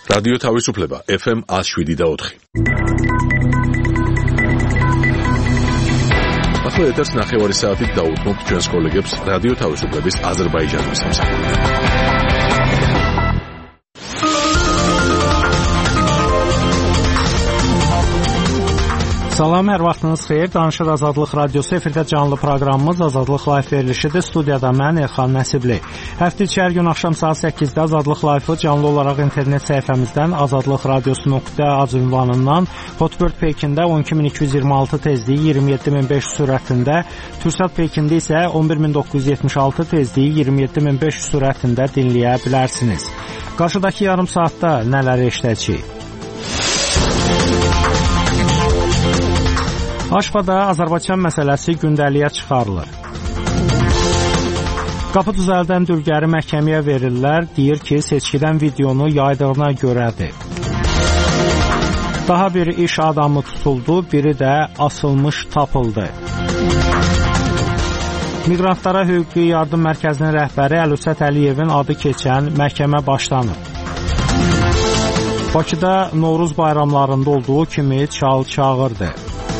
რადიო თავისუფლება FM 107.4. ახლა ეთერს ნახევარი საათით დაუთმობთ ჩვენს კოლეგებს რადიო თავისუფლების აზერბაიჯანის სამსახურიდან. Salam, hər vaxtınız xeyir. Danışır Azadlıq Radiosu efirdə canlı proqramımız Azadlıq Live verilişidir. Studiyada mən Elxan Nəsibli. Həftə içi hər gün axşam saat 8-də Azadlıq Live-ı canlı olaraq internet səhifəmizdən azadlıqradiosu.az ünvanından Hotbird Pekində 12226 tezliyi 27500 sürətində, Türksat Pekində isə 11976 tezliyi 27500 sürətində dinləyə bilərsiniz. Qarşıdakı yarım saatda nələr eşidəcəyik? Aşpada Azərbaycan məsələsi gündəliyə çıxarılır. Qapı düzəldən dülgəri məhkəməyə verirlər, deyir ki, seçkidən videonu yaydığına görədir. Daha bir iş adamı tutuldu, biri də asılmış tapıldı. Miqrantlara hüquqi yardım mərkəzinin rəhbəri Əlövsət Əliyevin adı keçən məhkəmə başlanır. Bakıda Novruz bayramlarında olduğu kimi çal-çağırdı.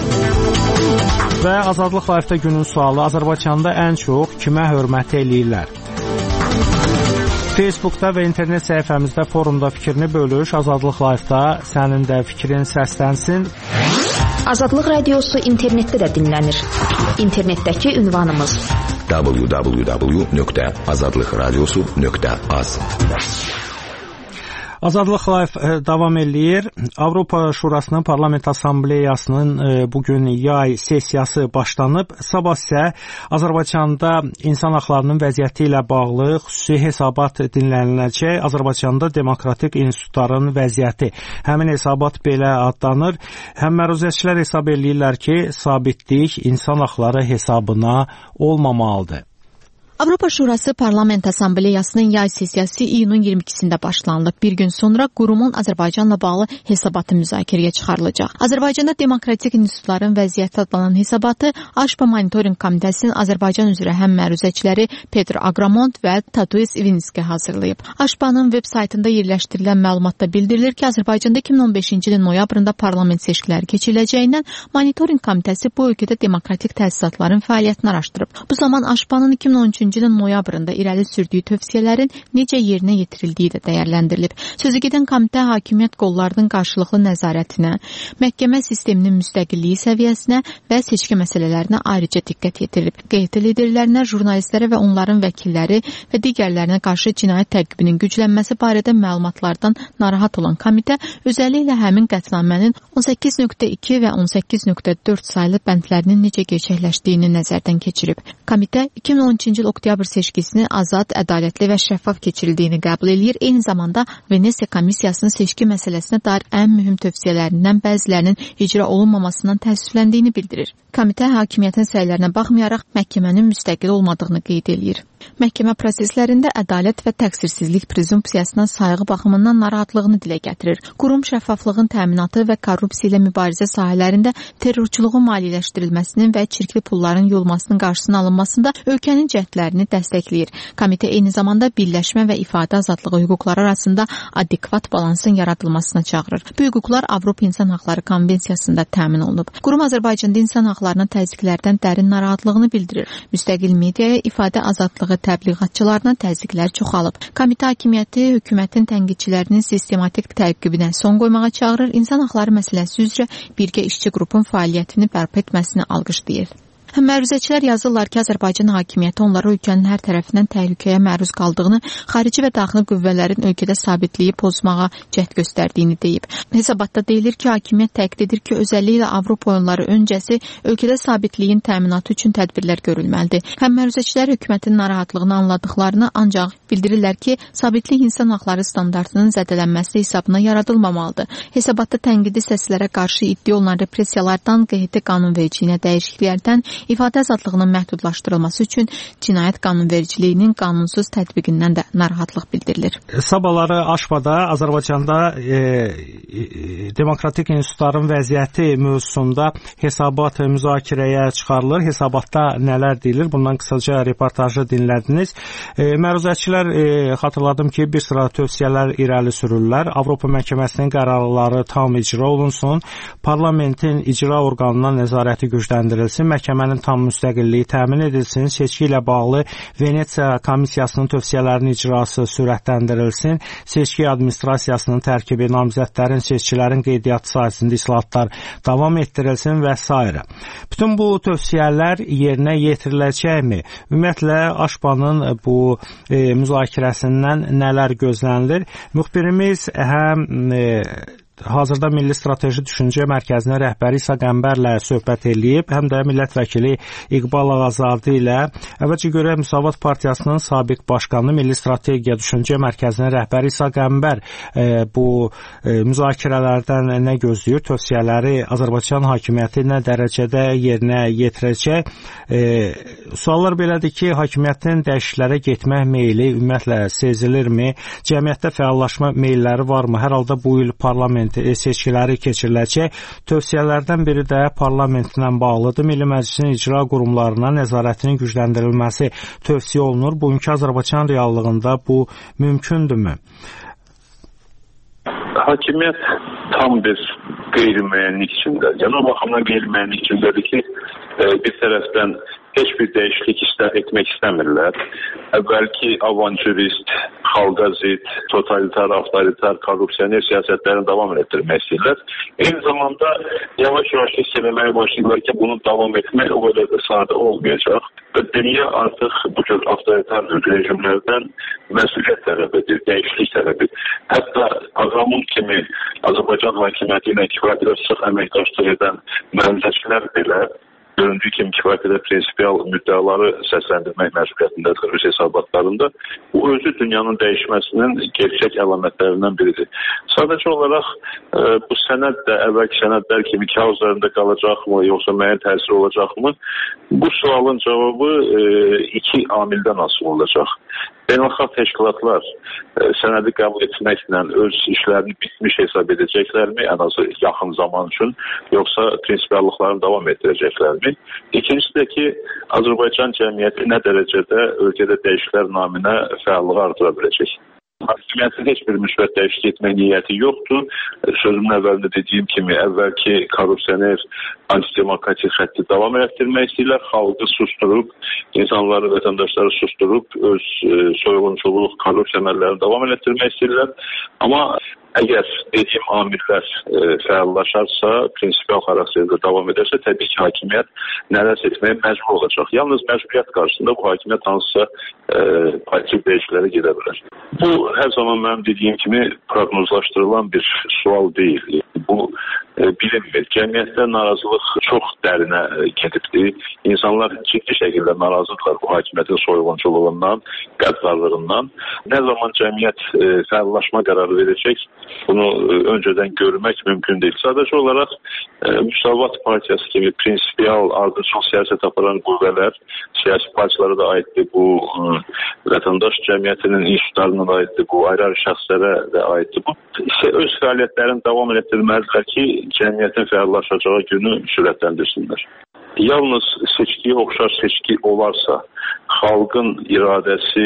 Və Azadlıq Live-də günün sualı: Azərbaycanda ən çox kimə hörmət eləyirlər? Facebookda və internet səhifəmizdə forumda fikrini bölüş. Azadlıq Live-da sənin də fikrin səslənsin. Azadlıq Radiosu internetdə də dinlənir. İnternetdəki ünvanımız www.azadlıqradiosu.az. Azadlıq Live davam eləyir. Avropa Şurasının Parlament Assambleyasının bugün yay sessiyası başlanıb. Sabah isə Azərbaycanda insan haqlarının vəziyyəti ilə bağlı xüsusi hesabat dinləniləcək. Azərbaycanda demokratik institutların vəziyyəti. Həmin hesabat belə adlanır. Həm məruzəçilər hesab eləyirlər ki, sabitlik insan haqları hesabına olmamalıdır. Avropa Şurası Parlament Assambleyasının yay sessiyası iyunun 22-sində başlanılıb. Bir gün sonra qurumun Azərbaycanla bağlı hesabatı müzakirəyə çıxarılacaq. Azərbaycanda demokratik institutların vəziyyəti adlanan hesabatı AŞPA Monitoring Komitəsinin Azərbaycan üzrə həm məruzəçiləri Petr Agramont və Tatuis Ivinski hazırlayıb. AŞPA-nın veb saytında yerləşdirilən məlumatda bildirilir ki, Azərbaycanda 2015-ci ilin noyabrında parlament seçkiləri keçiriləcəyindən Monitoring Komitəsi bu ölkədə demokratik təsisatların fəaliyyətini araşdırıb. Bu zaman AŞPA-nın 2013-cü ilin noyabrında irəli sürdüyü tövsiyələrin necə yerinə yetirildiyi də dəyərləndirilib. Sözügedən komitə hakimiyyət qollarının qarşılıqlı nəzarətinə, məhkəmə sisteminin müstəqilliyi səviyyəsinə və seçki məsələlərinə ayrıca diqqət yetirilib. QHT liderlərinə, jurnalistlərə və onların vəkilləri və digərlərinə qarşı cinayət təqibinin güclənməsi barədə məlumatlardan narahat olan komitə özəlliklə həmin qətnamənin 18.2 və 18.4 saylı bəndlərinin necə gerçəkləşdiyini nəzərdən keçirib. Komitə 2013-cü il oktyabr seçkisini azad, ədalətli və şəffaf keçirildiyini qəbul eləyir. Eyni zamanda Venesiya Komissiyasının seçki məsələsinə dair ən mühüm tövsiyələrindən bəzilərinin icra olunmamasından təəssüfləndiyini bildirir. Komitə hakimiyyətin səylərinə baxmayaraq məhkəmənin müstəqil olmadığını qeyd eləyir. Məhkəmə proseslərində ədalət və təqsirsizlik prezumpsiyasına sayğı baxımından narahatlığını dilə gətirir. Qurum şəffaflığın təminatı və korrupsiya ilə mübarizə sahələrində terrorçuluğun maliyyələşdirilməsinin və çirkli pulların yolmasının qarşısının alınmasında ölkənin cəhdlərini dəstəkləyir. Komitə eyni zamanda birləşmə və ifadə azadlığı hüquqları arasında adekvat balansın yaradılmasına çağırır. Bu hüquqlar Avropa İnsan Haqları Konvensiyasında təmin olunub. Qurum Azərbaycanda insan haqlarına təzyiqlərdən dərin narahatlığını bildirir. Müstəqil mediaya, ifadə azadlığı təbliğatçılarına təzyiqlər çoxalıb. Komitə hakimiyyəti hökumətin tənqidçilərinin sistematik təqibinə son qoymağa çağırır. İnsan haqları məsələsi üzrə birgə işçi qrupun fəaliyyətini bərpa etməsini alqışlayır. Məruzəçilər yazırlar ki, Azərbaycan hakimiyyəti onları ölkənin hər tərəfindən təhlükəyə məruz qaldığını, xarici və daxili qüvvələrin ölkədə sabitliyi pozmağa cəhd göstərdiyini deyib. Hesabatda deyilir ki, hakimiyyət təkid edir ki, özəlliklə Avropa oyunları öncəsi ölkədə sabitliyin təminatı üçün tədbirlər görülməlidir. Məruzəçilər hökumətin narahatlığını anladıqlarını, ancaq bildirirlər ki, sabitlik insan haqları standartının zədələnməsi hesabına yaradılmamalıdır. Hesabatda tənqidi səslərə qarşı iddia olunan repressiyalardan, QHT qanunvericiliyinə dəyişikliklərdən, ifadə azadlığının məhdudlaşdırılması üçün cinayət qanunvericiliyinin qanunsuz tətbiqindən də narahatlıq bildirilir. Sabahları Aşbada Azərbaycanda demokratik institutların vəziyyəti mövzusunda hesabat müzakirəyə çıxarılır. Hesabatda nələr deyilir? Bundan qısaca reportajı dinlədiniz. Məruzəçilər xatırladım ki, bir sıra tövsiyələr irəli sürürlər. Avropa Məhkəməsinin qərarları tam icra olunsun, parlamentin icra orqanına nəzarəti gücləndirilsin, məhkəmənin tam müstəqilliyi təmin edilsin, seçki ilə bağlı Venesiya komissiyasının tövsiyələrinin icrası sürətləndirilsin, seçki administrasiyasının tərkibi, namizədlərin, seçkilərin qeydiyyatı sahəsində islahatlar davam etdirilsin və s. Bütün bu tövsiyələr yerinə yetiriləcəkmi? Ümumiyyətlə, Aşbanın bu müzakirəsindən nələr gözlənilir? Müxbirimiz həm hazırda Milli Strateji Düşüncə Mərkəzinin rəhbəri İsa Qəmbərlə söhbət eləyib, həm də millət vəkili İqbal Ağazadə ilə. Əvvəlcə görə Müsavat Partiyasının sabiq başqanı, Milli Strategiya Düşüncə Mərkəzinin rəhbəri İsa Qəmbər bu müzakirələrdən nə gözləyir? Tövsiyələri Azərbaycan hakimiyyəti nə dərəcədə yerinə yetirəcək? Suallar belədir ki, hakimiyyətin dəyişikliklərə getmək meyli ümumiyyətlə sezilirmi? Cəmiyyətdə fəallaşma meylləri varmı? Hər halda bu il parlament seçkiləri keçiriləcək. Tövsiyələrdən biri də parlamentlə bağlıdır. Milli Məclisin icra qurumlarına nəzarətinin gücləndirilməsi tövsiyə olunur. Bugünkü Azərbaycan reallığında bu mümkündürmü? Hakimiyyət tam bir qeyri-müəyyənlik içində. Yəni o baxımdan qeyri-müəyyənlik içindədir ki, bir tərəfdən heç bir dəyişiklik etmək istəmirlər. Əvvəlki avanturist, xalqa zid, totalitar, avtoritar, korrupsioner siyasətlərini davam etdirmək istəyirlər. Eyni zamanda yavaş-yavaş hiss etməyə başlayırlar ki, bunu davam etmək o qədər də sadə olmayacaq. Dünya artıq bu cür avtoritar rejimlərdən məsuliyyət tələbidir, dəyişiklik tələbidir. Hətta Ağamın kimi Azərbaycan hakimiyyəti ilə kifayət sıx əməkdaşlıq edən məruzəçilər belə göründüyü kimi kifayət qədər prinsipial müddəaları səsləndirmək məsuliyyətindədir öz hesabatlarında. Bu özü dünyanın dəyişməsinin gerçək əlamətlərindən biridir. Sadəcə olaraq bu sənəd də əvvəlki sənədlər kimi kağızlarında qalacaqmı, yoxsa müəyyən təsir olacaqmı? Bu sualın cavabı iki amildən asılı olacaq. Beynəlxalq təşkilatlar sənədi qəbul etməklə öz işlərini bitmiş hesab edəcəklərmi, ən azı yaxın zaman üçün, yoxsa prinsipiallıqlarını davam etdirəcəklərmi? İkincisi də ki, Azərbaycan cəmiyyəti nə dərəcədə ölkədə dəyişikliklər naminə fəallığı artıra biləcək? Hakimiyyətin heç bir müsbət dəyişiklik etmək niyyəti yoxdur. Sözümün əvvəlində dediyim kimi, əvvəlki korrupsioner, antidemokratik xətti davam etdirmək istəyirlər. Xalqı susturub, insanları, vətəndaşları susturub, öz soyğunçuluq, korrupsiya əməllərini davam etdirmək istəyirlər. Amma əgər dediyim amillər fəallaşarsa, prinsipial xarakterdə davam edərsə, təbii ki, hakimiyyət nələrsə etməyə məcbur olacaq. Yalnız məcburiyyət qarşısında bu hakimiyyət hansısa politik dəyişikliklərə gedə bilər. Bu, hər zaman mənim dediyim kimi proqnozlaşdırılan bir sual deyil. Bu, bilinmir. Cəmiyyətdə narazılıq çox dərinə gedibdir. İnsanlar ciddi şəkildə narazıdırlar bu hakimiyyətin soyğunçuluğundan, qəddarlığından. Nə zaman cəmiyyət fəallaşma qərarı verəcək, bunu öncədən görmək mümkün deyil. Sadəcə olaraq Müsavat Partiyası kimi prinsipial, ardıcıl siyasət aparan qüvvələr, siyasi partiyalara da aiddir, bu vətəndaş cəmiyyətinin institutlarına da aiddir, bu ayrı-ayrı şəxslərə də aiddir. Bu isə öz fəaliyyətlərini davam etdirməlidirlər ki, cəmiyyətin fəallaşacağı günü sürətləndirsinlər. Yalnız seçkiyə oxşar seçki olarsa, xalqın iradəsi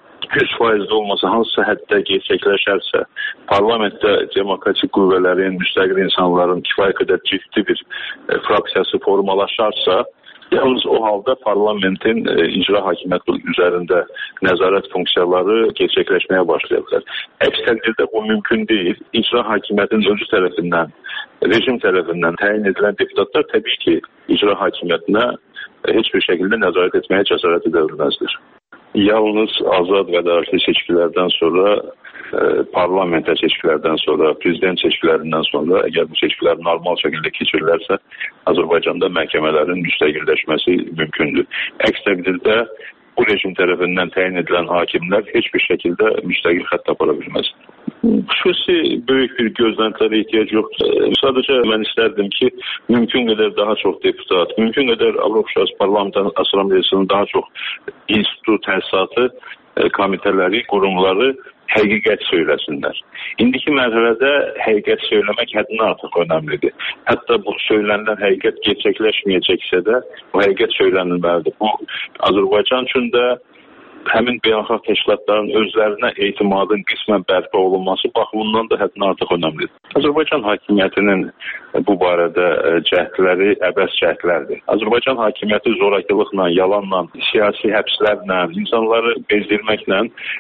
100% olmasa, hansısa həddə gerçəkləşərsə, parlamentdə demokratik qüvvələrin, müstəqil insanların kifayət qədər ciddi bir fraksiyası formalaşarsa, yalnız o halda parlamentin icra hakimiyyəti üzərində nəzarət funksiyaları gerçəkləşməyə başlayacaqlar. Əks təqdirdə bu mümkün deyil. İcra hakimiyyətinin özü tərəfindən, rejim tərəfindən təyin edilən deputatlar təbii ki, icra hakimiyyətinə heç bir şəkildə nəzarət etməyə cəsarət edə bilməzdir. Yalnız azad və ədalətli seçkilərdən sonra, parlamentə seçkilərdən sonra, prezident seçkilərindən sonra, əgər bu seçkilər normal şəkildə keçirilərsə, Azərbaycanda məhkəmələrin müstəqilləşməsi mümkündür. Əks təqdirdə bu rejim tərəfindən təyin edilən hakimlər heç bir şəkildə müstəqil xətt apara bilməz. Xüsusi böyük bir gözləntilərə ehtiyac yoxdur. Sadəcə mən istərdim ki, mümkün qədər daha çox deputat, mümkün qədər Avropa Parlament Assambleyasının daha çox institut, təsisatı, komitələri, qurumları həqiqət söyləsinlər. İndiki mərhələdə həqiqət söyləmək həddindən artıq önəmlidir. Hətta bu söylənilən həqiqət gerçəkləşməyəcəksə də, bu həqiqət söylənilməlidir. Bu, Azərbaycan üçün də həmin beynəlxalq təşkilatların özlərinə etimadın qismən bərpa olunması baxımından da həddindən artıq önəmlidir. Azərbaycan hakimiyyətinin bu barədə cəhdləri əbəs cəhdlərdir. Azərbaycan hakimiyyəti zorakılıqla, yalanla, siyasi həbslərlə, insanları bezdirməklə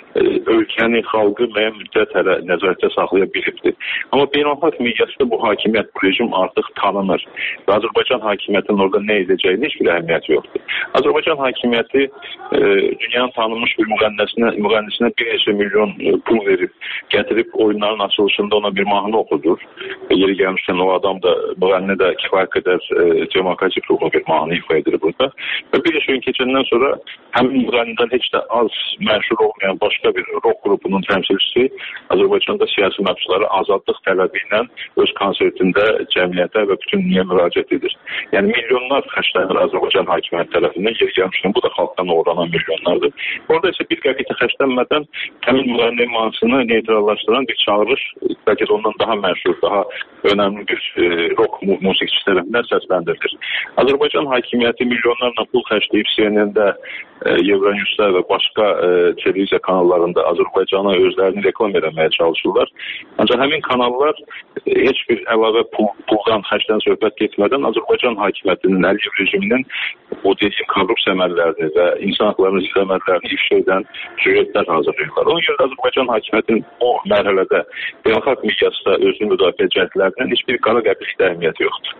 ölkəni, xalqı müəyyən müddət hələ nəzarətdə saxlaya bilibdir. Amma beynəlxalq miqyasda bu hakimiyyət, bu rejim artıq tanınır. Və Azərbaycan hakimiyyətinin orada nə edəcəyinin heç bir əhəmiyyəti yoxdur. Azərbaycan hakimiyyəti dünyanın tanınmış bir müğənnisinə bir neçə milyon pul verib, gətirib oyunların açılışında ona bir mahnı oxudur. Yeri gəlmişkən o adam da, müğənni də kifayət qədər demokratik ruhlu bir mahnı ifa edir burada. Və bir neçə gün keçəndən sonra həmin müğənnidən heç də az məşhur olmayan başqa bir rock qrupunun təmsilçisi Azərbaycanda siyasi məhbusları azadlıq tələbi ilə öz konsertində cəmiyyətə və bütün dünyaya müraciət edir. Yəni milyonlar xərclənir Azərbaycan hakimiyyəti tərəfindən, yeri gəlmişkən bu da xalqdan uğranan milyonlardır. Orada isə bir qəpik xərclənmədən həmin müğənni mahnısını neytrallaşdıran bir çağırış, bəlkə də ondan daha məşhur, daha önəmli bir rock musiqiçisi tərəfindən səsləndirilir. Azərbaycan hakimiyyəti milyonlarla pul xərcləyib CNN-də, Euronews-da və başqa televiziya kanallarında Azərbaycana özlərini reklam etməyə çalışırlar. Ancaq həmin kanallar heç bir əlavə puldan, xərcdən söhbət getmədən Azərbaycan hakimiyyətinin, Əliyev rejiminin o dediyim korrupsiya əməllərini və insan haqlarını izləmələrini ifşa edən süjetlər hazırlayırlar. Ona görə Azərbaycan hakimiyyətinin o mərhələdə beynəlxalq miqyasda özünü müdafiə cəhdlərinin heç bir qara qəpikdə əhəmiyyəti yoxdur.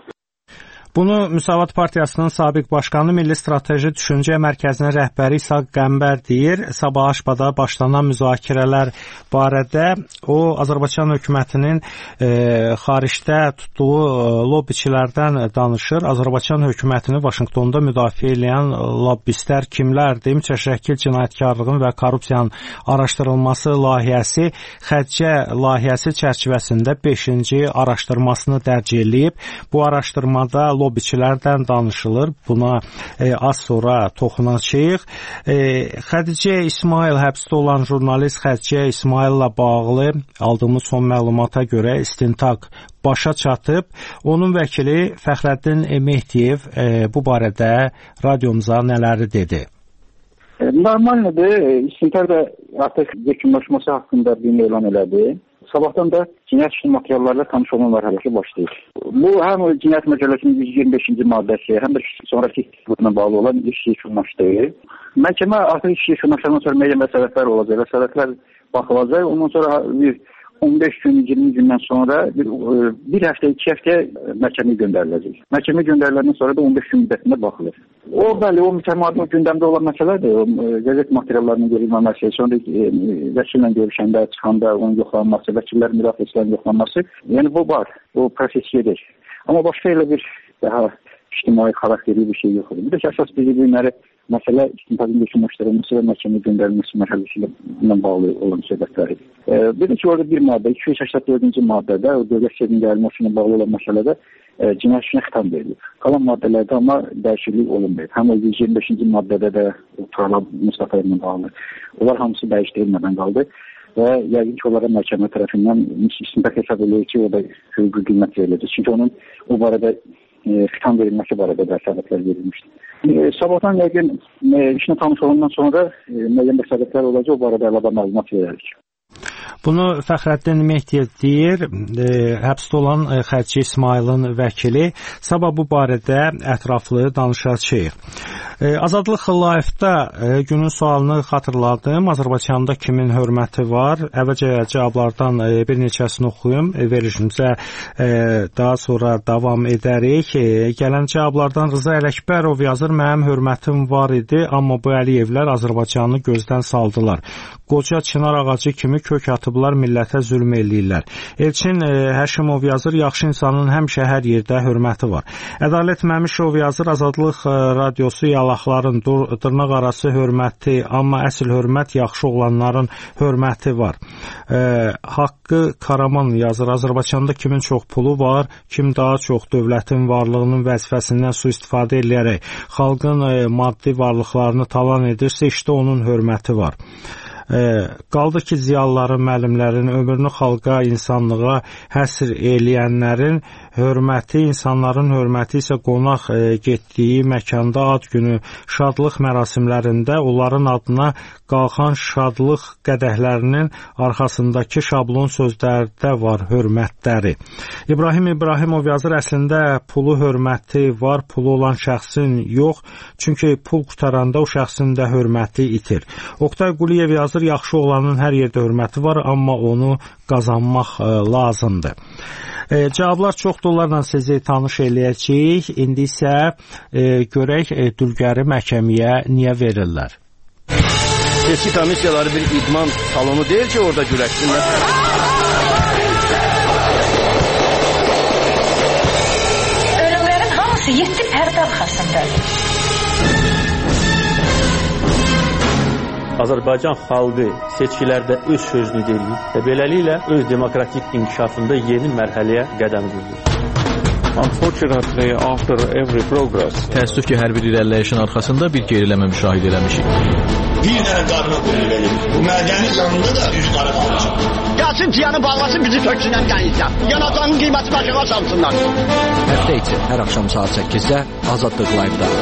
Bunu Müsavat Partiyasının sabiq başqanı Milli Strateji Düşüncə Mərkəzinin rəhbəri İsaq Qəmbər deyir. Sabah Aşbada başlanan müzakirələr barədə o Azərbaycan hökumətinin xaricdə tutduğu lobbiçilərdən danışır. Azərbaycan hökumətini Vaşinqtonda müdafiə edən lobbistlər kimlərdir? Mütəşəkkil cinayətkarlığın və korrupsiyanın araşdırılması layihəsi Xəccə layihəsi çərçivəsində 5-ci araşdırmasını dərc edib. Bu araşdırmada lobbiçilərdən danışılır. Buna az sonra toxunacağıq. Xədicə İsmail, həbsdə olan jurnalist Xədicə İsmaillə bağlı aldığımız son məlumata görə istintaq başa çatıb. Onun vəkili Fəxrəddin Mehdiyev bu barədə radiomuza nələri dedi? Normaldir. İstintaq da artıq yekunlaşması haqqında bir elan elədi. Sabahdan da cinayət işi materiallarla tanış olma mərhələsi başlayır. Bu həm cinayət məcəlləsinin 125-ci maddəsi, həm də sonraki buna bağlı olan iş yekunlaşdı. Məhkəmə artıq iş yekunlaşandan sonra müəyyən vəsatətlər olacaq. Vəsatətlər baxılacaq. Ondan sonra bir 15 gün, 20 gündən sonra bir həftə, 2 həftə məhkəməyə göndəriləcək. Məhkəməyə göndəriləndən sonra da 15 gün müddətində baxılır. O, bəli, o mütəmadi gündəmdə olan məsələdir. O qəzet materiallarının verilməməsi, sonra vəkillə görüşəndə, çıxanda onun yoxlanması, vəkillərin müdafiəçilərin yoxlanması, yəni bu var, o proses gedir. Amma başqa elə bir daha ictimai xarakterli bir şey yoxdur. Bir də ki, əsas bizi günləri məsələ istintaqın yekunlaşdırılması və məhkəməyə göndərilməsi mərhələsi ilə bağlı olan söhbətləridir. Bir də ki, orada bir maddə, 284-cü maddədə, o dövlət sirrinin gəlməsi ilə bağlı olan məsələdə cinayət işinə xitam verilir. Qalan maddələrdə amma dəyişiklik olunmayıb. Həm o 125-ci maddədə də Tural Mustafa ilə bağlı. Onlar hamısı dəyişdirilmədən qaldı və yəqin ki, onlara məhkəmə tərəfindən istintaq hesab edilir ki, o da hüquqi qiymət veriləcək. Çünki onun o barədə xitam verilməsi barədə vəsatətlər verilmişdir. Sabahdan yəqin işinə tanış olandan sonra müəyyən vəsatətlər olacaq, o barədə əlavə məlumat verərik. Bunu Fəxrəddin Mehdiyev deyir, həbsdə olan Xədicə İsmailin vəkili. Sabah bu barədə ətraflı danışacağıq. Azadlıq Live-da günün sualını xatırladım. Azərbaycanda kimin hörməti var? Əvvəlcə cavablardan bir neçəsini oxuyum. Verilişimizə daha sonra davam edərik. Gələn cavablardan Rıza Ələkbərov yazır, mənim hörmətim var idi, amma bu Əliyevlər Azərbaycanı gözdən saldılar. Qoca çınar ağacı kimi kök atıb yatıblar, millətə zülm eləyirlər. Elçin Həşimov yazır, yaxşı insanın həmişə hər yerdə hörməti var. Ədalət Məmişov yazır, Azadlıq radiosu yalaqların dırnaq arası hörməti, amma əsl hörmət yaxşı oğlanların hörməti var. Haqqı Karaman yazır, Azərbaycanda kimin çox pulu var, kim daha çox dövlətin varlığının vəzifəsindən sui-istifadə edərək xalqın maddi varlıqlarını talan edirsə, işte onun hörməti var. Qaldı ki, ziyalıların, müəllimlərin, ömrünü xalqa, insanlığa həsr eləyənlərin hörməti, insanların hörməti isə qonaq getdiyi məkanda ad günü şadlıq mərasimlərində onların adına qalxan şadlıq qədəhlərinin arxasındakı şablon sözlərdə var hörmətləri. İbrahim İbrahimov yazır, əslində pulu hörməti var, pulu olan şəxsin yox, çünki pul qutaranda o şəxsin də hörməti itir. Oktay Quliyev yazır, yaxşı olanın hər yerdə hörməti var, amma onu qazanmaq lazımdır. Cavablar çoxdur, onlarla sizi tanış eləyəcəyik. İndi isə görək dülgəri məhkəməyə niyə verirlər? Seçki komissiyaları bir idman salonu deyil ki, orada güləşsinlər. Ölümlərin hamısı 7 pərdə arxasındadır. Azərbaycan xalqı seçkilərdə öz sözünü deyir və beləliklə öz demokratik inkişafında yeni mərhələyə qədəm qoyur. Unfortunately, after every progress, təəssüf ki, hər bir irəliləyişin arxasında bir geriləmə müşahidə eləmişik. Bir dənə qarına qoyulur. Bu mədənin yanında da üç qarı qalacaq. Gəlsin ciyanı bağlasın, bizi töksünən qənizdən. Yanacağın qiyməti başına salsınlar. Həftə içi hər axşam saat 8-də Azadlıq Live-da.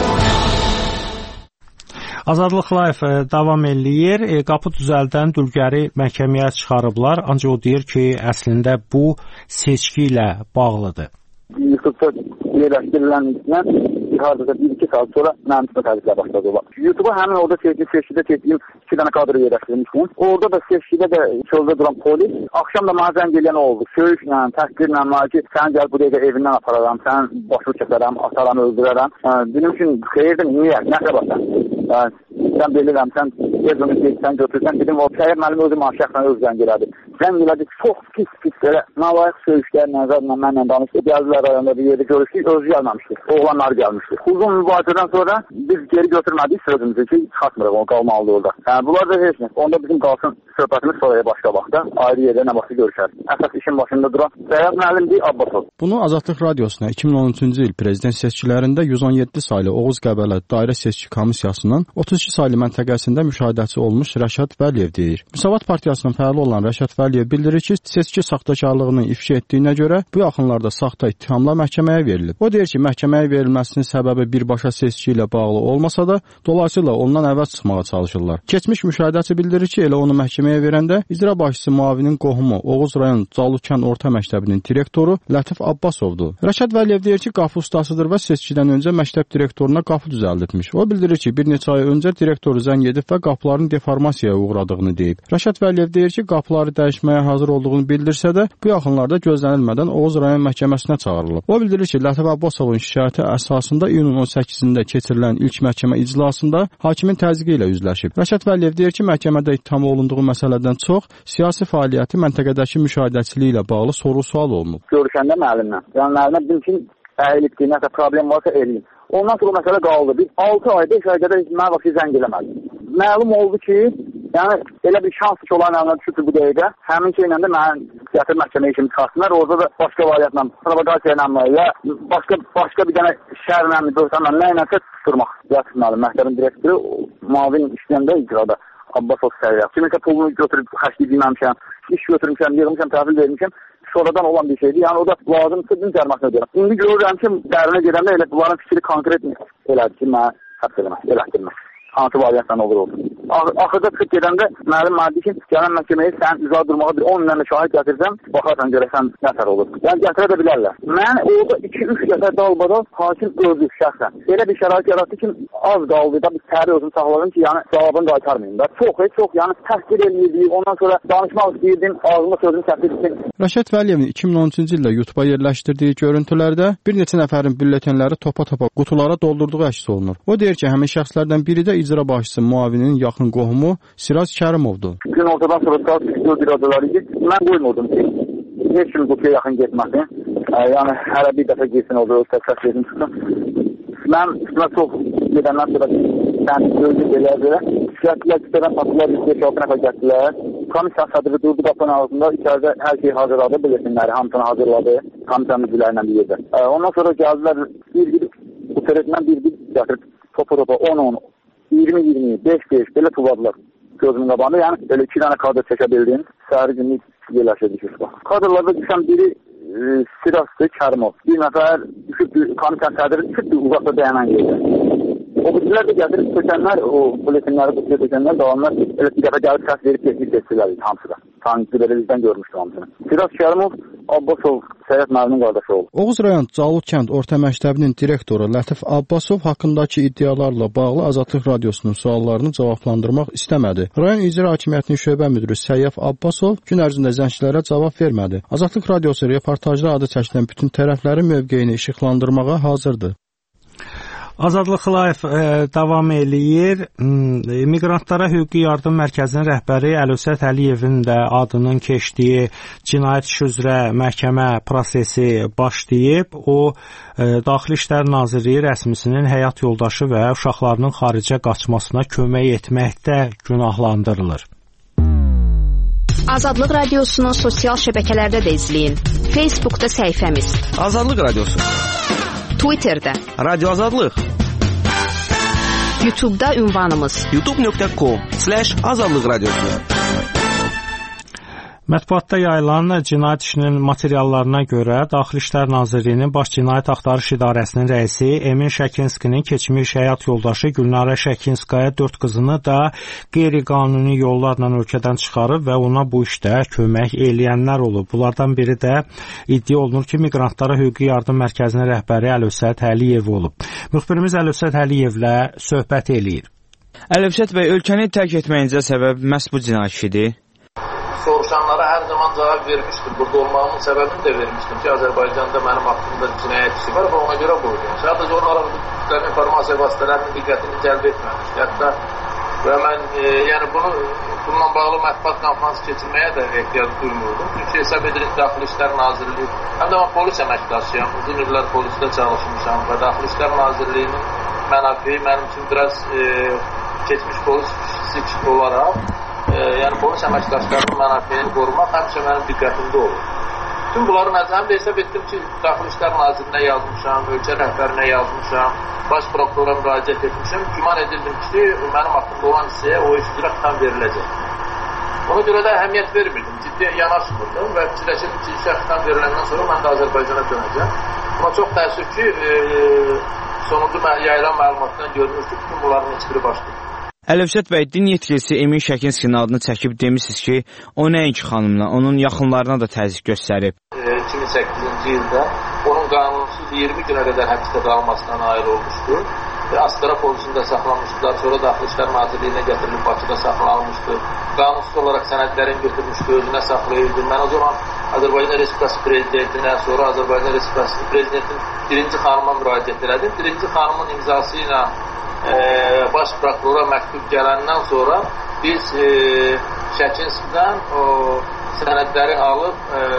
Azadlıq Live davam eləyir. Qapı düzəldən dülgəri məhkəməyə çıxarıblar. Ancaq o deyir ki, əslində bu seçki ilə bağlıdır. YouTube'da yerləşdirilənlikdən hardasa 1-2 saat sonra mənim üçün təzyiqlə başladılar. YouTube'a həmin orada seçkidə çəkdiyim 2 dənə kadr yerləşdirilmişdim. Orada da seçkidə də çöldə duran polis axşam da mənə zəng eləyən oldu. Söyüşlə, təhqirlə, ki, sən gəl bu dəqiqə evindən apararam, sən başını kəsərəm, atarım, öldürərəm. Benim üçün xeyirdir, niyə? Nə səbəbdən? Sən belirəm, sən evini geçsən, götürsən, dedim, o şəhər mənim özüm şəxsən öz zəng elədi. Zəng elədi, çox pis belə, nalayıq söyüşlər, nəzərlə, mənlə danışdı, gəldilər rayonda bir yerdə görüşdük, özü gəlməmişdi, oğlanlar gəlmişdi. Uzun mübahisədən sonra biz geri götürmədik sözümüzü ki, çıxartmırıq, o qalmalıdır orada. Bunlar da heç nə, onda bizim qalsın söhbətimiz sonraya başqa vaxtda, ayrı yerdə nə vaxtı görüşər. Əsas işin başında duran Bəyaz müəllimdir, Abbasov. Bunu Azadlıq Radiosuna 2013-cü il prezident seçkilərində 117 saylı Oğuz Qəbələ Dairə Seçki Komissiyasının 32 saylı məntəqəsində müşahidəçi olmuş Rəşad Vəliyev deyir. Müsavat Partiyasının fəalı olan Rəşad Vəliyev bildirir ki, seçki saxtakarlığını ifşa etdiyinə görə bu yaxınlarda saxta ittihamla məhkəməyə verilib. O deyir ki, məhkəməyə verilməsinin səbəbi birbaşa seçki ilə bağlı olmasa da, dolayısıyla ondan əvəz çıxmağa çalışırlar. Keçmiş müşahidəçi bildirir ki, elə onu məhkəməyə verəndə icra başçısı müavinin qohumu Oğuz rayon Calukən Orta Məktəbinin direktoru Lətif Abbasovdur. Rəşad Vəliyev deyir ki, qapı ustasıdır və seçkidən öncə məktəb direktoruna qapı düzəldibmiş. O bildirir ki, bir neçə ay öncə direktoru zəng edib və qapıların deformasiyaya uğradığını deyib. Rəşad Vəliyev deyir ki, qapıları dəyişməyə hazır olduğunu bildirsə də, bu yaxınlarda gözlənilmədən Oğuz rayon məhkəməsinə çağırılıb. O bildirir ki, Lətif Abbasovun şikayəti əsasında iyunun 18-də keçirilən ilk məhkəmə iclasında hakimin təzyiqi ilə üzləşib. Rəşad Vəliyev deyir ki, məhkəmədə ittiham olunduğu məsələdən çox siyasi fəaliyyəti məntəqədəki müşahidəçiliyi ilə bağlı soru-sual olunub. Görüşəndə müəllimlə, yəni müəllimə dedim ki, əyilib ki, nəsə problem varsa eləyim. Ondan sonra məsələ qaldı. Biz 6 ay, 5 ayda da mənə vaxtı zəng eləmədim. Məlum oldu ki, yəni elə bir şans ki, olan yanına düşürdü bu dəqiqə. Həmin şeylə də mən gətir məhkəməyə kimi çıxarsınlar. Orada da başqa variantla, provokasiya ilə ya başqa bir dənə şərlə, böhtanla, nə ilə tutturmaq yatırmalı. Məktəbin direktoru müavin işləyəndə icrada Abbasov səviyyət. Kiminsə pulunu götürüb xərcləyəmişəm, iş götürmüşəm, yığmışam, təhvil vermişəm. Sonradan olan bir şeydir. Yəni o da lazımsa din cərmasını ödəyirəm. İndi görürəm ki, dərinə gedəndə elə bunların fikri konkret elədir ki, mənə həbs eləmək, elətdirmək. Hansı variantla olur olsun. Axırda çıxıb gedəndə müəllim mənə deyir ki, gələn məhkəməyə sən izah durmağa bir 10 minə şahid gətirsən, baxarsan görəsən nətər olur. Yəni gətirə də bilərlər. Mən orada 2-3 dəfə dalbadal hakim gördük şəxsən. Elə bir şərait yaratdı ki, az qaldı da biz səhər özüm saxladım ki, yəni cavabını qaytarmayayım da. Çox, yəni təhqir eləyirdik. Ondan sonra danışmaq istəyirdim, ağzıma sözüm çəkirdim. Rəşad Vəliyevin 2013-cü ildə YouTube-a yerləşdirdiyi görüntülərdə bir neçə nəfərin bülletenləri topa-topa qutulara doldurduğu əks olunur. O deyir ki, həmin şəxslərdən biri də icra başçısı müavininin yaxın qohumu Siraz Kərimovdur. Gün ortadan sonra saat 4 iradılar idi. Mən qoymurdum ki, heç kim qutuya yaxın getməsin. Yəni hələ bir dəfə getsin orada öz təsəvvür edin çıxsın. Mən üstümə çox gedəndən sonra gözlük elədi. Şikayətlər kütlədən patılar 5-6 nəfər gəldilər. Komisya sədri durdu qapının ağzında, içəridə hər şeyi hazırladı, biletinləri hamısını hazırladı. Komisyanın üzvlərindən bir yerdə. Ondan sonra gəldilər, bir bu tərəfindən bir gətirib topa 10-10, 20-20, 5-5 belə tulladılar gözümün qabağında. Yəni belə 2 dənə kadr çəkə bildim. Səhəri günlük yerləşirdik. Kadrlarda düşən biri Sirazdır, Kərimov. Bir nəfər düşüb, komisyon sədri düşüb, uzaqda dayanan yerdə. O bütünlər də gətirib tökənlər, o biletinləri bütünlə tökənlər, davamlar elə bir dəfə gəlib səs verib keçmiş etdilər hamısı da. Tanrı belirlikdən görmüşdü hamısını. Siraz Kərimov, Abbasov, Səyət müəllimin qardaşı oldu. Oğuz rayon Caluq kənd orta məktəbinin direktoru Lətif Abbasov haqqındakı iddialarla bağlı Azadlıq Radiosunun suallarını cavablandırmaq istəmədi. Rayon İcra Hakimiyyətinin şöbə müdiri Səyyaf Abbasov gün ərzində zəngçilərə cavab vermədi. Azadlıq Radiosu reportajda adı çəkilən bütün tərəflərin mövqeyini işıqlandırmağa hazırdır. Azadlıq Live davam eləyir. Miqrantlara hüquqi yardım mərkəzinin rəhbəri Əlövsət Əliyevin də adının keçdiyi cinayət işi üzrə məhkəmə prosesi başlayıb. O, Daxili İşlər Nazirliyi rəsmisinin həyat yoldaşı və uşaqlarının xaricə qaçmasına kömək etməkdə günahlandırılır. Azadlıq Radiosunun sosial şəbəkələrdə də izləyin. Facebookda səhifəmiz Azadlıq Radiosu, Twitterdə Radio Azadlıq, YouTube'da ünvanımız youtube.com/Azadlıq Radiosu. Mətbuatda yayılan cinayət işinin materiallarına görə Daxili İşlər Nazirliyinin Baş Cinayət Axtarış İdarəsinin rəisi Emin Şəkinskinin keçmiş həyat yoldaşı Gülnarə Şəkinskaya 4 qızını da qeyri-qanuni yollarla ölkədən çıxarıb və ona bu işdə kömək eləyənlər olub. Bunlardan biri də iddia olunur ki, Miqrantlara hüquqi yardım mərkəzinin rəhbəri Əlövsət Əliyev olub. Müxbirimiz Əlövsət Əliyevlə söhbət eləyir. Əlövsət bəy, ölkəni tərk etməyinizə səbəb məhz bu cinayət işidir. Soruşanlara hər zaman cavab vermişdim. Burada olmağımın səbəbini də vermişdim ki, Azərbaycanda mənim haqqımda cinayət işi var və ona görə qoydum. Sadəcə onlara informasiya vasitələrinin diqqətini cəlb etməmişdi. Hətta və mən bununla bağlı mətbuat konfransı keçirməyə də ehtiyac duymuyordum. Çünki hesab edirik Daxili İşlər Nazirliyi, həm də mən polis əməkdaşıyam, uzun illər polisdə çalışmışam və Daxili İşlər Nazirliyinin mənafi mənim üçün biraz keçmiş polis olaraq polis əməkdaşlarının mənafeyini qorumaq həmişə mənim diqqətimdə olur. Tüm bunları nəzərimdə hesab etdim ki, Daxili İşlər Nazirinə yazmışam, ölkə rəhbərinə yazmışam, baş prokurora müraciət etmişəm. Güman edirdim ki, mənim haqqımda olan hissəyə o iş üzrə xitam veriləcək. Ona görə də əhəmiyyət vermirdim, ciddi yanaşmırdım və fikirləşirdim ki, işə xitam veriləndən sonra mən də Azərbaycana dönəcəm. Buna çox təəssüf ki, sonunda yayılan məlumatdan görünür ki, bütün bunların heç biri başlayıb. Əlövsət bəy, din yetkilisi Emin Şəkinskinin adını çəkib demişsiniz ki, o nəinki xanımla, onun yaxınlarına da təzyiq göstərib. 2008-ci ildə onun qanunsuz 20 günə qədər həbsdə qalmasına nail olmuşdu. Astara polisində saxlanmışdılar, sonra Daxili İşlər Nazirliyinə gətirilib Bakıda saxlanılmışdı. Qanunsuz olaraq sənədlərini götürmüşdü, özünə saxlayırdı. Mən o zaman Azərbaycan Respublikası Prezidentinə, sonra Azərbaycan Respublikası Prezidentinin birinci xanıma müraciət elədim. Birinci xanımın imzası ilə baş prokurora məktub gələndən sonra biz Şəkinskidən o sənədləri alıb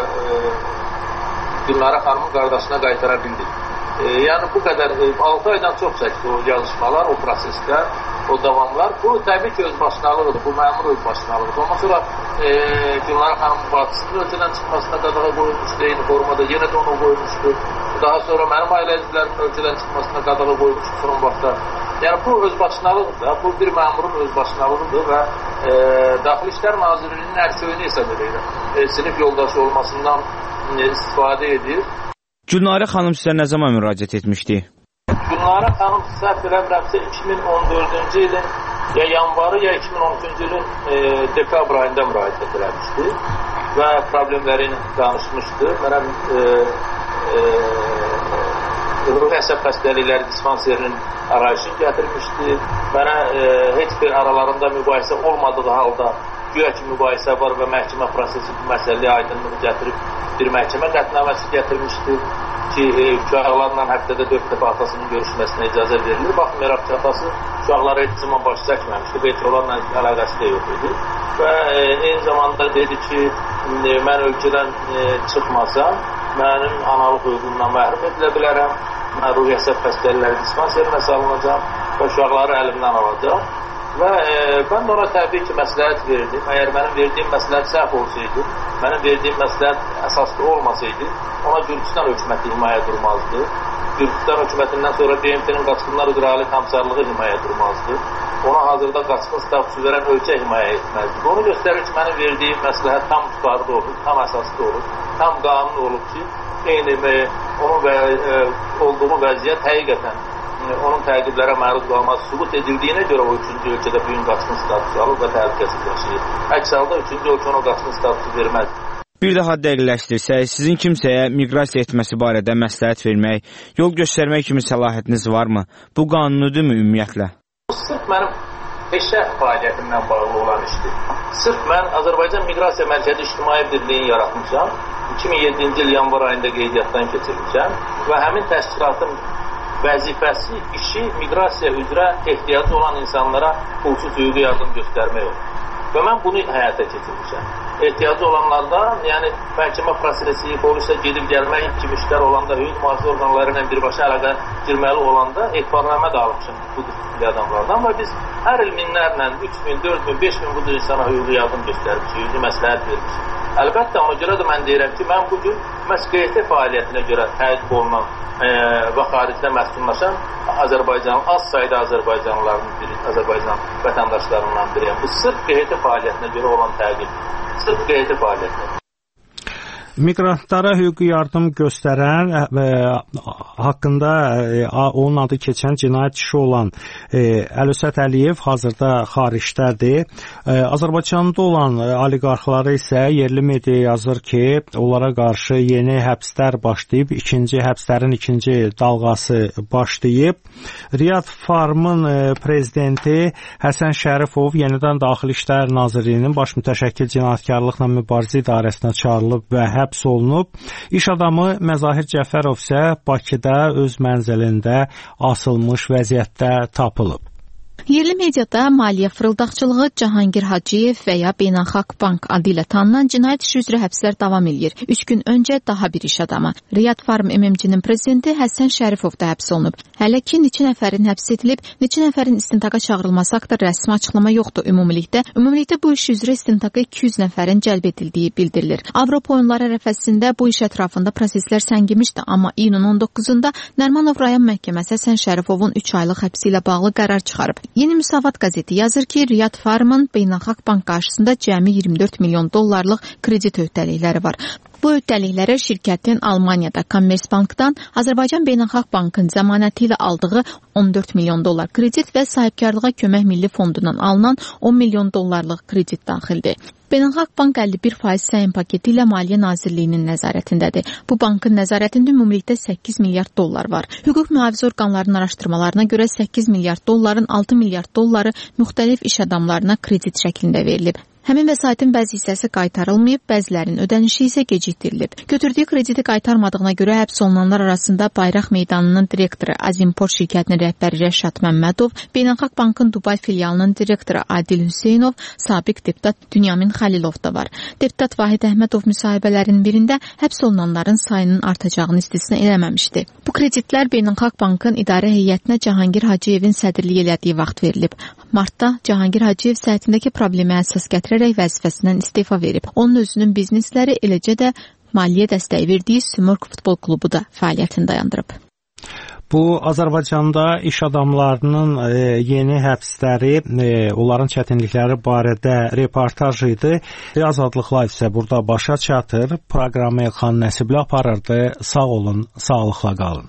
Gülnarə xanımın qardaşına qaytara bildik. Yəni bu qədər 6 aydan çox çəkdi o yazışmalar, o proseslər, o davamlar. Bu təbii ki, özbaşınalıqdır, bu məmur özbaşınalıqdır. Ondan sonra Gülnarə xanımın bacısının ölkədən çıxmasına qadağa qoyulmuşdu, eyni formada yenə də onu qoymuşdu. Daha sonra mənim ailə üzvlərimin ölkədən çıxmasına qadağa qoyulmuşdu son vaxtda. Yəni bu özbaşınalıqdır, bu bir məmurun özbaşınalığıdır və Daxili İşlər Nazirliyinin ərsöyünü hesab edir. Sinif yoldaşı olmasından istifadə edir. Gülnarə xanım sizə nə zaman müraciət etmişdi? Gülnarə xanım səhv eləmirəmsə 2014-cü ilin ya yanvarı ya 2013-cü ilin dekabr ayında müraciət eləmişdi və problemləri ilə danışmışdı. Mənəm ruhi əsəb xəstəlikləri dispanserinin arayışını gətirmişdi. Mənə heç bir aralarında mübahisə olmadığı halda güya ki mübahisə var və məhkəmə prosesi bu məsələyə aydınlıq gətirib bir məhkəmə qətnaməsi gətirmişdi ki, uşaqlarla həftədə 4 dəfə atasının görüşməsinə icazə verilir. Baxmayaraq ki, atası uşaqlara heç zaman baş çəkməmişdi, heç onlarla əlaqəsi də yox idi. Və eyni zamanda dedi ki, mən ölkədən çıxmasam, mənim analıq hüququmdan məhrum edilə bilərəm, mən ruhi əsəb xəstəlikləri dispanserinə salınacam və uşaqları əlimdən alacaq. Və mən də ona təbii ki, məsləhət verdim. Əgər mənim verdiyim məsləhət səhv olsaydı, mənim verdiyim məsləhət əsaslı olmasaydı, ona Gürcüstan hökuməti himayə durmazdı. Gürcüstan hökumətindən sonra BMT-nin qaçqınlar üzrə ali komissarlığı himayə durmazdı. Ona hazırda qaçqın statusu verən ölkə himayə etməzdi. Bunu göstərir ki, mənim verdiyim məsləhət tam tutarlı olub, tam əsaslı olub, tam qanun olub ki, eyni onun olduğu vəziyyət həqiqətən onun təqiblərə məruz qalması sübut edildiyinə görə o 3-cü ölkədə bu gün qaçqın statusu alıb və təhlükəsiz yaşayır. Əks halda 3-cü ölkə ona qaçqın statusu verməz. Bir daha dəqiqləşdirsək, sizin kimsəyə miqrasiya etməsi barədə məsləhət vermək, yol göstərmək kimi səlahiyyətiniz varmı? Bu qanunudurmu ümumiyyətlə? Sırf mənim peşə fəaliyyətimlə bağlı olan işdir. Sırf mən Azərbaycan Miqrasiya Mərkəzi İctimai Birliyini yaratmışam. 2007-ci il yanvar ayında qeydiyyatdan keçirmişəm və həmin təşkilatın vəzifəsi, işi miqrasiya üzrə ehtiyacı olan insanlara pulsuz hüquqi yardım göstərmək olur. Və mən bunu həyata keçirmişəm. Ehtiyacı olanlardan, yəni məhkəmə prosesi, polisə gedib gəlmək kimi işlər olanda, hüquq mühafizə orqanları ilə birbaşa əlaqə girməli olanda etibarnamə də almışam bu qüsumlu adamlardan və biz hər il minlərlə 3000, 4000, 5000 bu insana hüquqi yardım göstərmişik, hüquqi məsləhət vermişik. Əlbəttə, ona görə də mən deyirəm ki, mən bugün məhz QT fəaliyyətinə görə təqib olunan və xaricdə məskunlaşan az sayda Azərbaycanlıların biri, Azərbaycan vətəndaşlarından biriyəm. Bu sırf QT fəaliyyətinə görə olan təqib. Sırf QT fəaliyyətinə. Miqrantlara hüquqi yardım göstərən haqqında onun adı keçən cinayət işi olan Əlövsət Əliyev hazırda xaricdədir. Azərbaycanda olan oliqarxları isə yerli media yazır ki, onlara qarşı yeni həbslər başlayıb, həbslərin ikinci dalğası başlayıb. Riyad Farmın prezidenti Həsən Şərifov yenidən Daxili İşlər Nazirliyinin baş mütəşəkkil cinayətkarlıqla mübarizə idarəsinə çağırılıb və həbs olunub. İş adamı Məzahir Cəfərov isə Bakıda öz mənzilində asılmış vəziyyətdə tapılıb. Yerli mediada maliyyə fırıldaqçılığı Cahangir Hacıyev və ya Beynəlxalq Bank adı ilə tanınan cinayət işi üzrə həbslər davam edir. 3 gün öncə daha bir iş adamı, Riyad Farm MMC-nin prezidenti Həsən Şərifov da həbs olunub. Hələ ki, neçə nəfərin həbs edilib, neçə nəfərin istintaqa çağırılması haqqında rəsmi açıqlama yoxdur ümumilikdə bu iş üzrə istintaqa 200 nəfərin cəlb edildiyi bildirilir. Avropa oyunları ərəfəsində bu iş ətrafında proseslər səngimişdi, amma iyunun 19-da Nərimanov rayon məhkəməsi Həsən Şərifovun 3 aylıq həbsi ilə bağlı qərar çıxarıb. Yeni Müsavat qəzeti yazır ki, Riyad Farmın Beynəlxalq Bank qarşısında cəmi 24 milyon dollarlıq kredit öhdəlikləri var. Bu öhdəliklərə şirkətin Almaniyada Kommersbankdan Azərbaycan Beynəlxalq Bankın zəmanəti ilə aldığı 14 milyon dollar kredit və sahibkarlığa kömək milli fondundan alınan 10 milyon dollarlıq kredit daxildir. Beynəlxalq Bank 51% səhim paketi ilə Maliyyə Nazirliyinin nəzarətindədir. Bu bankın nəzarətində ümumilikdə 8 milyard dollar var. Hüquq mühafizə orqanlarının araşdırmalarına görə 8 milyard dolların 6 milyard dolları müxtəlif iş adamlarına kredit şəklində verilib. Həmin vəsaitin bəzi hissəsi qaytarılmayıb, bəzilərinin ödənişi isə gecikdirilib. Götürdüyü krediti qaytarmadığına görə həbs olunanlar arasında Bayraq Meydanının direktoru Azimport şirkətinin rəhbəri Rəşad Məmmədov, Beynəlxalq Bankın Dubay filialının direktoru Adil Hüseynov, sabiq deputat Dünyamin Xəlilov da var. Deputat Vahid Əhmədov müsahibələrinin birində həbs olunanların sayının artacağını istisna eləməmişdi. Bu kreditlər Beynəlxalq Bankın idarə heyətinə Cahangir Hacıyevin sədrliyi elədiyi vaxt verilib. Martda Cahangir Hacıyev səhhətindəki problemə əsas gətirərək vəzifəsindən istefa verib. Onun özünün biznesləri, eləcə də maliyyə dəstəyi verdiyi Sümorq futbol klubu da fəaliyyətini dayandırıb. Bu, Azərbaycanda iş adamlarının yeni həbsləri, onların çətinlikləri barədə reportaj idi. Azadlıq Live isə burada başa çatır. Proqramı Elxan Nəsibli aparırdı. Sağ olun, sağlıqla qalın.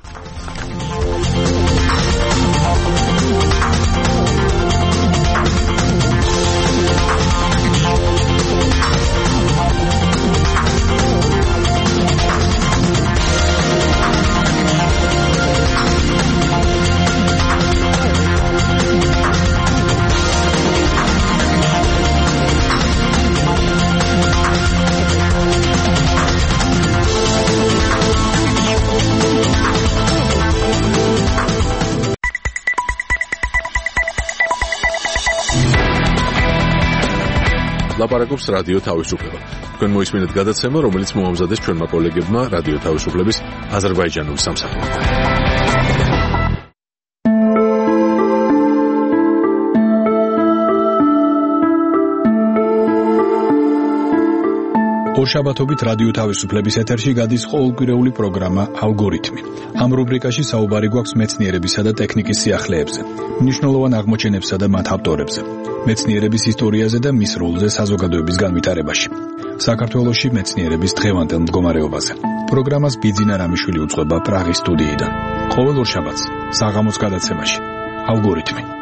ლაპარაკობს რადიო თავისუფლება. თქვენ მოისმინეთ გადაცემა, რომელიც მოამზადეს ჩვენმა კოლეგებმა რადიო თავისუფლების აზერბაიჯანულ სამსახურთან. ორშაბათობით რადიო თავისუფლების ეთერში გადის ყოველკვირეული პროგრამა ალგორითმი. ამ რუბრიკაში საუბარი გვაქვს მეცნიერებისა და ტექნიკის სიახლეებზე, მნიშვნელოვან აღმოჩენებსა და მათ ავტორებზე, მეცნიერების ისტორიაზე და მის როლზე საზოგადოების განვითარებაში. საქართველოში მეცნიერების დღევანდელ მდგომარეობაზე. პროგრამას ბიძინა რამიშვილი უძღვება პრაღის სტუდიიდან. ყოველ ორშაბათს საღამოს გადაცემაში ალგორითმი.